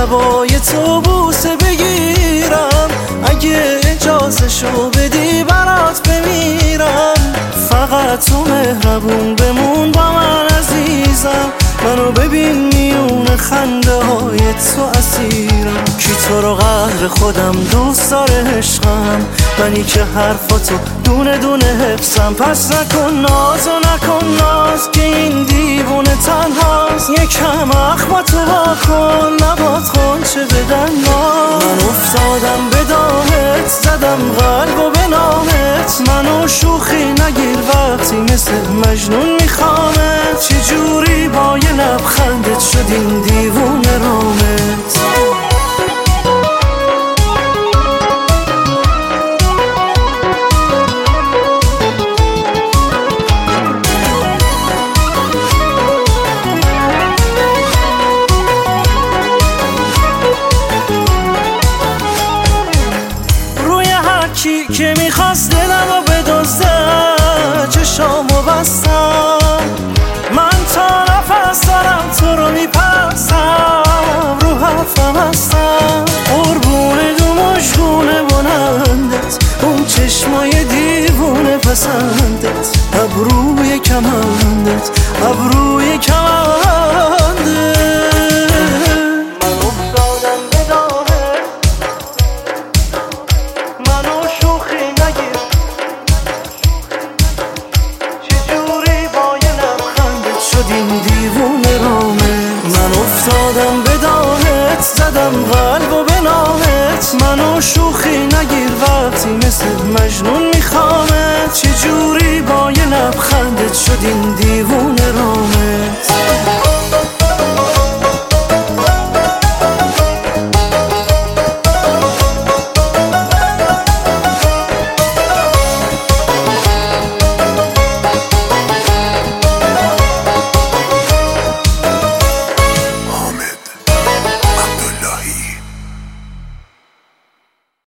لبای تو بوسه بگیرم، اگه اجازه شو بدی برات بمیرم. فقط تو مهربون بمون با من عزیزم، منو ببین میون خنده های تو اسیرم. کی تو رو قهر خودم دوست داره عشقم، منی که حرفاتو دونه دونه حفظم. پس نکن ناز و نکن ناز که این دیوونه تنهاست، یکم اخماتو وا کن نباد خونچه بدن ناز. من افتادم به دامت زدم قلب و به نامت، منو شوخی نگیر وقتی مثل مجنون میخوامت. چجوری با یه لبخندت شد این دیوونه رامت. روی هر کی که میخواست دلمو بدزده چشامو بستم، من تا نفس دارم تو رو میپرسم. رو حرفم هستم قربون دو مشگونه بلندت، اون چشمای دیوونه پسندت، ابروی کمندت ابروی کمندت. من افتادم به دامت منو شوخی نگیر، چجوری با یه لبخندت شد این دیوونه رامت. من افتادم به دامت زدم قلب و به نامت، منو شوخی نگیر وقتی مثل مجنون میخوامت. چجوری با یه لبخندت